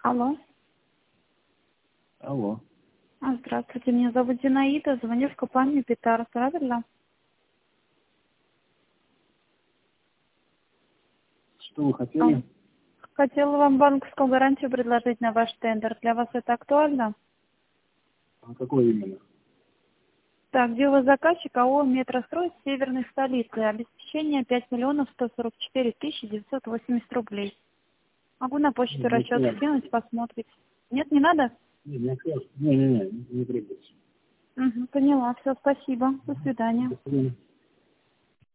Алло. Алло. Здравствуйте, меня зовут Зинаида, звоню в компанию Питар, правильно? Что вы хотели? Хотела вам банковскую гарантию предложить на ваш тендер. Для вас это актуально? А какой именно? Так, где у вас заказчик? АО «Метрострой» северной столицы. Обеспечение 5 144 980 рублей. Могу на почту Не расчет актуально. скинуть, посмотрите. Нет, не надо? Не актуально. Не требуется. Угу, поняла. Все, спасибо. До свидания. До свидания.